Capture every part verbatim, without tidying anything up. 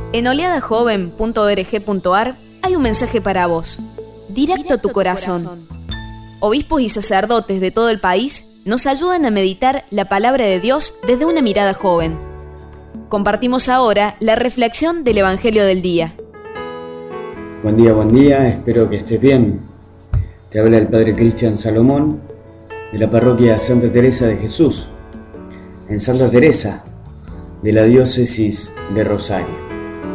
En oleada joven punto org punto ar hay un mensaje para vos, directo a tu corazón. Obispos y sacerdotes de todo el país nos ayudan a meditar la palabra de Dios desde una mirada joven. Compartimos ahora la reflexión del Evangelio del día. Buen día, buen día, espero que estés bien. Te habla el Padre Cristian Salomón de la parroquia Santa Teresa de Jesús, en Santa Teresa, de la diócesis de Rosario.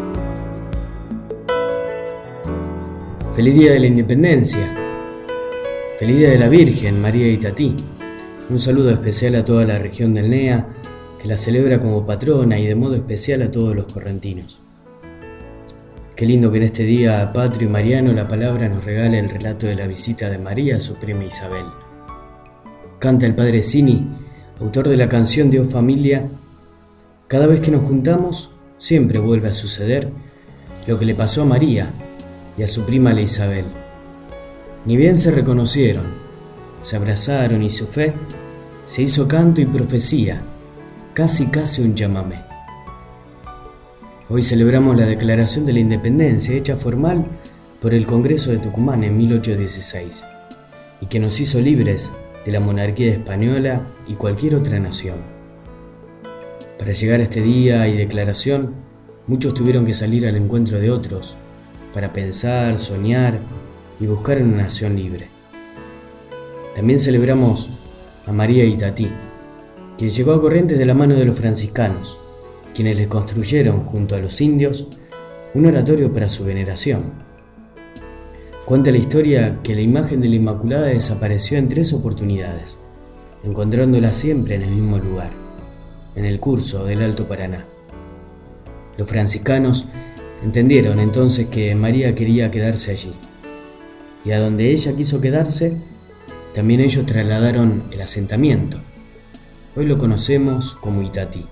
Feliz Día de la Independencia, feliz Día de la Virgen María de Itatí. Un saludo especial a toda la región del N E A, que la celebra como patrona, y de modo especial a todos los correntinos. Qué lindo que en este día patrio y mariano la palabra nos regale el relato de la visita de María a su prima Isabel. Canta el Padre Cini, autor de la canción de O Familia: cada vez que nos juntamos, siempre vuelve a suceder lo que le pasó a María y a su prima la Isabel. Ni bien se reconocieron, se abrazaron y su fe se hizo canto y profecía, casi casi un llamamé. Hoy celebramos la Declaración de la Independencia, hecha formal por el Congreso de Tucumán en mil ochocientos dieciséis, y que nos hizo libres de la monarquía española y cualquier otra nación. Para llegar a este día y declaración, muchos tuvieron que salir al encuentro de otros, para pensar, soñar y buscar una nación libre. También celebramos a María de Itatí, quien llegó a Corrientes de la mano de los franciscanos, quienes les construyeron junto a los indios un oratorio para su veneración. Cuenta la historia que la imagen de la Inmaculada desapareció en tres oportunidades, encontrándola siempre en el mismo lugar, en el curso del Alto Paraná. Los franciscanos entendieron entonces que María quería quedarse allí, y a donde ella quiso quedarse, también ellos trasladaron el asentamiento. Hoy lo conocemos como Itatí.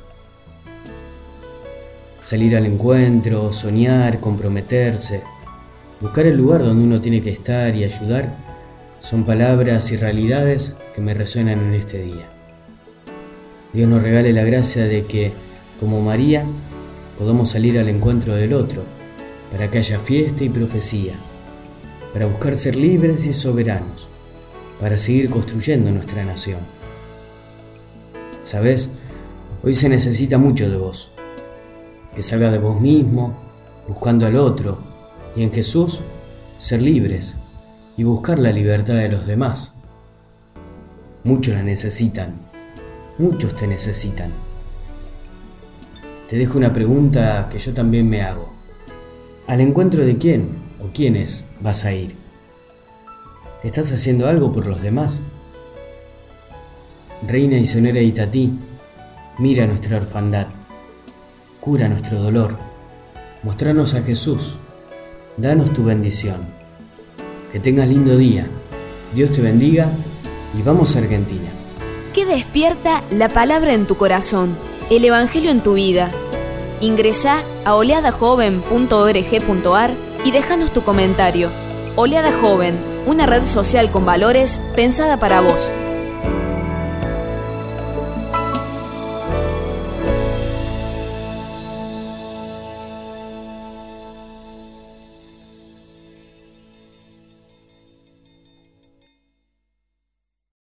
Salir al encuentro, soñar, comprometerse, buscar el lugar donde uno tiene que estar y ayudar, son palabras y realidades que me resuenan en este día. Dios nos regale la gracia de que, como María, podamos salir al encuentro del otro, para que haya fiesta y profecía, para buscar ser libres y soberanos, para seguir construyendo nuestra nación. ¿Sabes? Hoy se necesita mucho de vos. Que salga de vos mismo, buscando al otro, y en Jesús ser libres y buscar la libertad de los demás. Muchos la necesitan, muchos te necesitan. Te dejo una pregunta que yo también me hago. ¿Al encuentro de quién o quiénes vas a ir? ¿Estás haciendo algo por los demás? Reina y Señora Itatí, mira nuestra orfandad, cura nuestro dolor, mostranos a Jesús, danos tu bendición. Que tengas lindo día, Dios te bendiga y vamos a Argentina. Que despierta la palabra en tu corazón, el Evangelio en tu vida. Ingresá a oleada joven punto org punto ar y déjanos tu comentario. Oleada Joven, una red social con valores pensada para vos.